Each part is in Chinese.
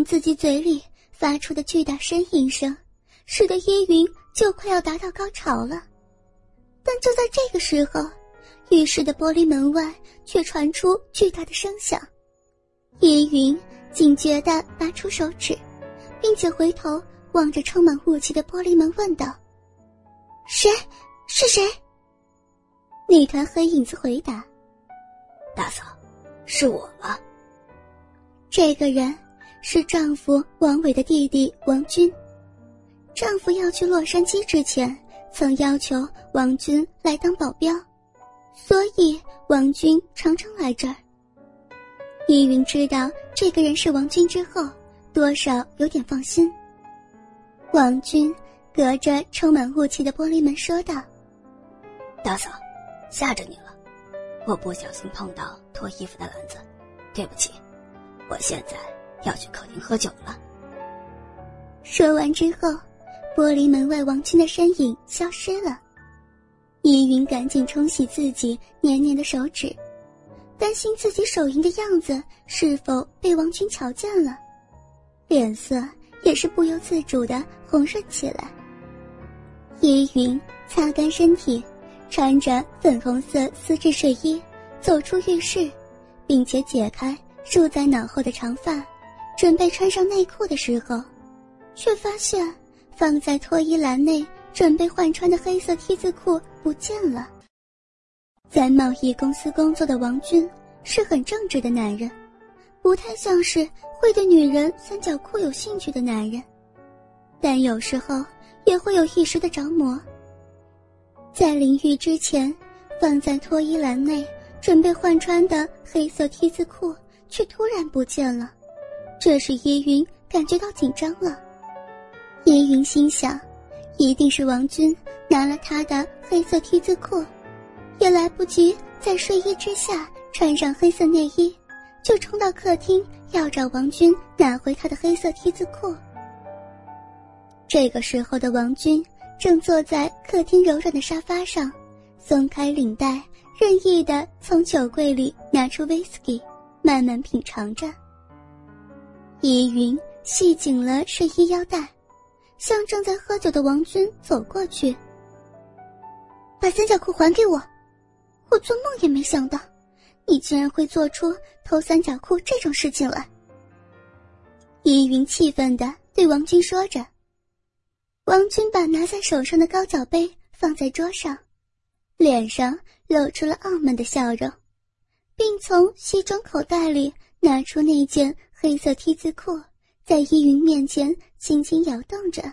上自己嘴里发出的巨大呻吟声，使得叶云就快要达到高潮了。但就在这个时候，浴室的玻璃门外却传出巨大的声响。叶云警觉地拔出手指，并且回头望着充满雾气的玻璃门问道：谁？是谁？那团黑影子回答： 大嫂，是我了。 这个人是丈夫王伟的弟弟王军。丈夫要去洛杉矶之前，曾要求王军来当保镖，所以王军常常来这儿。依云知道这个人是王军之后，多少有点放心。王军隔着充满雾气的玻璃门说道： 大嫂，吓着你了，我不小心碰到脱衣服的篮子，对不起，我现在要去客厅喝酒了。 说完之后，玻璃门外王军的身影消失了。依云赶紧冲洗自己黏黏的手指，担心自己手淫的样子是否被王军瞧见了，脸色也是不由自主地红润起来。依云擦干身体，穿着粉红色丝质睡衣走出浴室，并且解开束在脑后的长发，准备穿上内裤的时候，却发现放在脱衣篮内准备换穿的黑色梯字裤不见了。在贸易公司工作的王军是很正直的男人，不太像是会对女人三角裤有兴趣的男人，但有时候也会有一时的着魔。在淋浴之前放在脱衣篮内准备换穿的黑色梯字裤却突然不见了，这使叶云感觉到紧张了。叶云心想，一定是王军拿了他的黑色梯字裤，也来不及在睡衣之下穿上黑色内衣，就冲到客厅要找王军拿回他的黑色梯字裤。这个时候的王军正坐在客厅柔软的沙发上，松开领带，任意地从酒柜里拿出威士忌，慢慢品尝着。依云系紧了睡衣腰带，向正在喝酒的王军走过去。把三角裤还给我，我做梦也没想到你竟然会做出偷三角裤这种事情来。依云气愤地对王军说着。王军把拿在手上的高脚杯放在桌上，脸上露出了傲慢的笑容，并从西装口袋里拿出那件黑色梯字裤，在依云面前轻轻摇动着。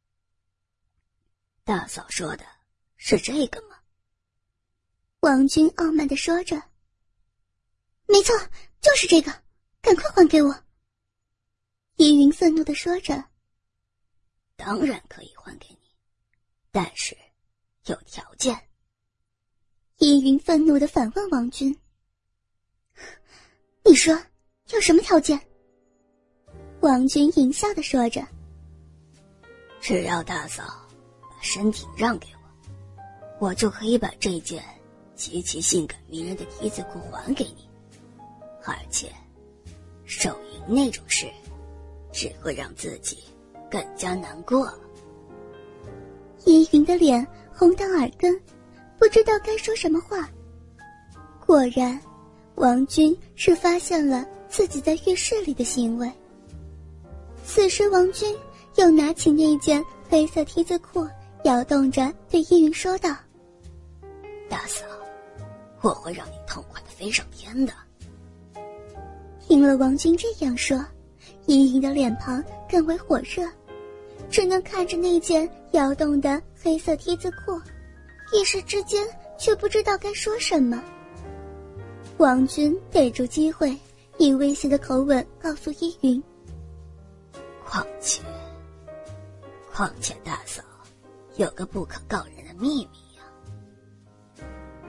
大嫂说的是这个吗？ 王军傲慢地说着。没错，就是这个，赶快还给我。依云愤怒地说着。 当然可以还给你，但是有条件。 依云愤怒地反问王军。你说有什么条件？王军淫笑地说着。 只要大嫂把身体让给我，我就可以把这件极其性感迷人的梯字裤还给你，而且手淫那种事只会让自己更加难过。 依云的脸红到耳根，不知道该说什么话。果然，王军是发现了自己在浴室里的行为。此时王军又拿起那件黑色梯字裤，摇动着对依云说道： 大嫂，我会让你痛快地飞上天的。 听了王军这样说，依云的脸庞更为火热，只能看着那件摇动的黑色梯字裤，一时之间却不知道该说什么。王军逮住机会，以威胁的口吻告诉依云： 况且大嫂有个不可告人的秘密呀。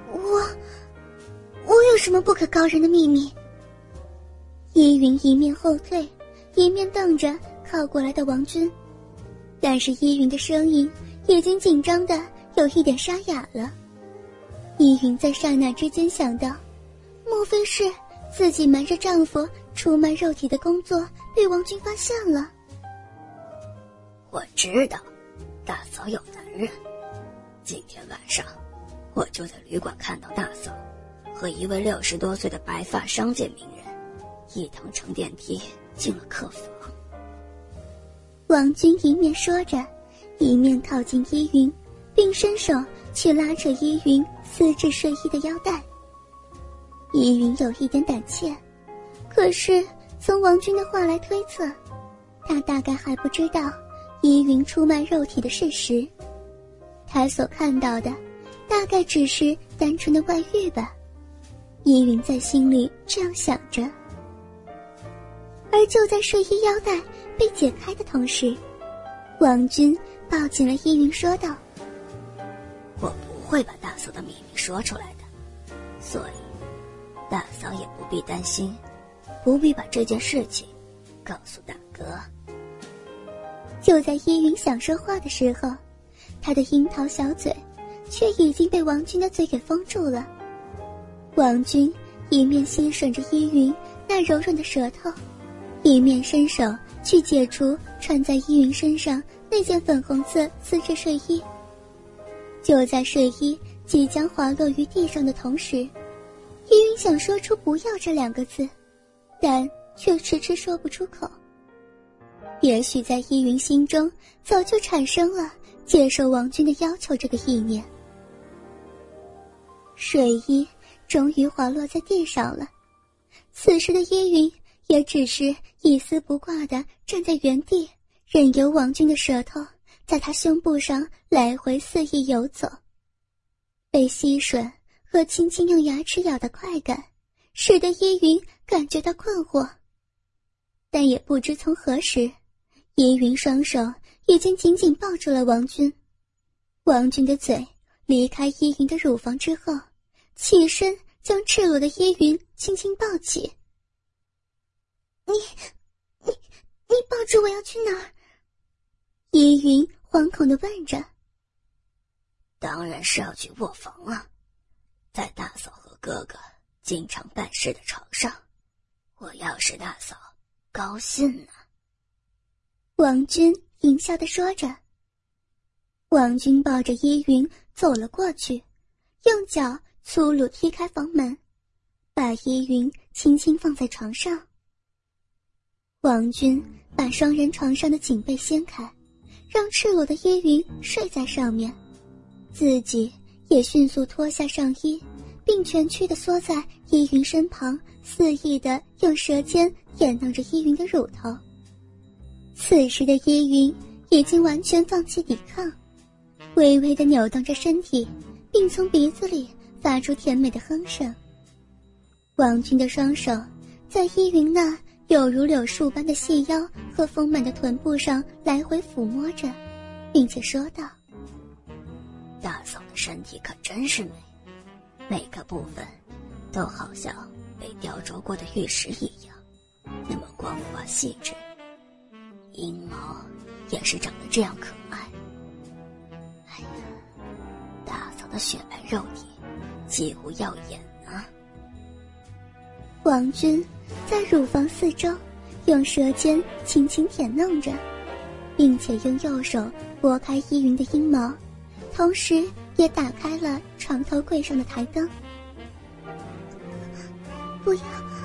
我有什么不可告人的秘密？依云一面后退，一面瞪着靠过来的王军，但是依云的声音已经紧张的有一点沙哑了。依云在刹那之间想到，莫非是自己瞒着丈夫出卖肉体的工作被王军发现了。 我知道大嫂有男人，今天晚上我就在旅馆看到大嫂和一位60多岁的白发商界名人一同乘电梯进了客房。 王军一面说着，一面靠近依云，并伸手去拉扯依云丝质睡衣的腰带。依云有一点胆怯，可是从王军的话来推测，他大概还不知道依云出卖肉体的事实。他所看到的大概只是单纯的外遇吧，依云在心里这样想着。而就在睡衣腰带被解开的同时，王军抱紧了依云说道： 我不会把大嫂的秘密说出来的，所以大嫂也不必担心，不必把这件事情告诉大哥。 就在依云想说话的时候，他的樱桃小嘴却已经被王军的嘴给封住了。王军一面吸吮着依云那柔软的舌头，一面伸手去解除穿在依云身上那件粉红色丝质睡衣。就在睡衣即将滑落于地上的同时，依云想说出不要这2个字，但却迟迟说不出口。也许在依云心中早就产生了接受王军的要求这个意念。睡衣终于滑落在地上了，此时的依云也只是一丝不挂地站在原地，任由王军的舌头在他胸部上来回肆意游走。被吸吮和轻轻用牙齿咬的快感使得依云感觉到困惑，但也不知从何时，依云双手已经紧紧抱住了王军。王军的嘴离开依云的乳房之后，起身将赤裸的依云轻轻抱起。你抱住我要去哪儿？依云惶恐地问着。 当然是要去卧房啊，在大嫂和哥哥经常办事的床上，我要是大嫂高兴呢。 王军淫笑地说着。王军抱着依云走了过去，用脚粗鲁踢开房门，把依云轻轻放在床上。王军把双人床上的锦被掀开，让赤裸的依云睡在上面，自己也迅速脱下上衣，并全躯地缩在依云身旁，肆意地用舌尖舔弄着依云的乳头。此时的依云已经完全放弃抵抗，微微地扭动着身体，并从鼻子里发出甜美的哼声。王军的双手在依云那有如柳树般的细腰和丰满的臀部上来回抚摸着，并且说道： 大嫂的身体可真是美，每个部分都好像被雕琢过的玉石一样，那么光滑细致，阴毛也是长得这样可爱。哎呀，大嫂的雪白肉体几乎耀眼啊。 王军在乳房四周用舌尖轻轻舔弄着，并且用右手拨开依云的阴毛，同时也打开了床头柜上的台灯。不要，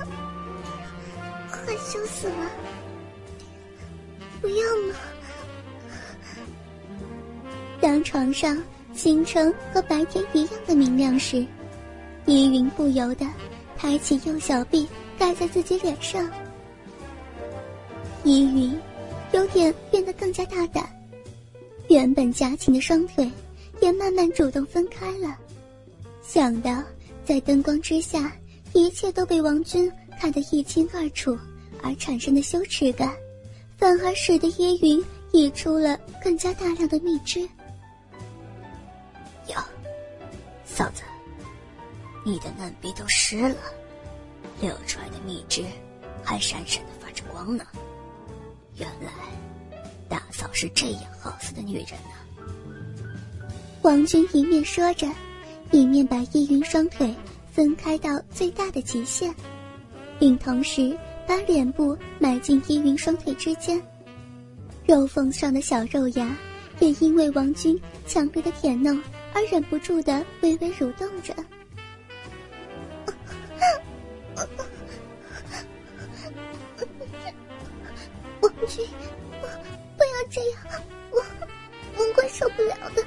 害羞死了，不要嘛。当床上星辰和白天一样的明亮时，依云不由得抬起右小臂盖在自己脸上。依云有点变得更加大胆，原本夹紧的双腿也慢慢主动分开了。想到在灯光之下一切都被王军看得一清二楚而产生的羞耻感，反而使得依云溢出了更加大量的蜜汁。 哟，嫂子，你的嫩逼都湿了，流出来的蜜汁还闪闪地发着光呢。原来大嫂是这样好色的女人呢。 王军一面说着，一面把依云双腿分开到最大的极限，并同时把把脸部埋进依云双腿之间，肉缝上的小肉芽也因为王军强烈的舔弄而忍不住的微微蠕动着。王军，不要这样，我快受不了的。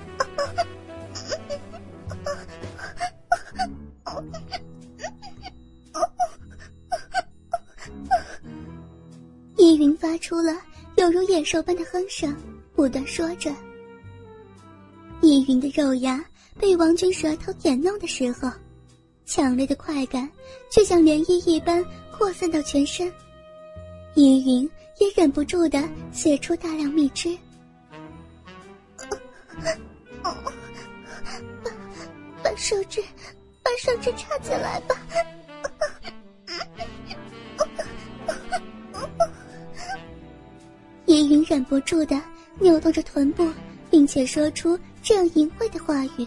依云发出了犹如野兽般的哼声，不断说着。依云的肉芽被王军舌头舔弄的时候，强烈的快感就像涟漪一般扩散到全身，依云也忍不住地泄出大量蜜汁。把手指插进来吧。依云忍不住地扭动着臀部，并且说出这样淫秽的话语。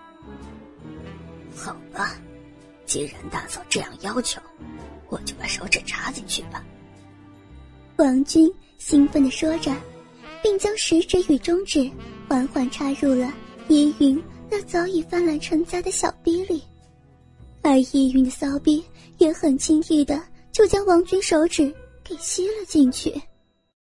好吧，既然大嫂这样要求，我就把手指插进去吧。 王军兴奋地说着，并将食指与中指缓缓插入了依云那早已泛滥成灾的小逼里，而依云的骚逼也很轻易地就将王军手指给吸了进去。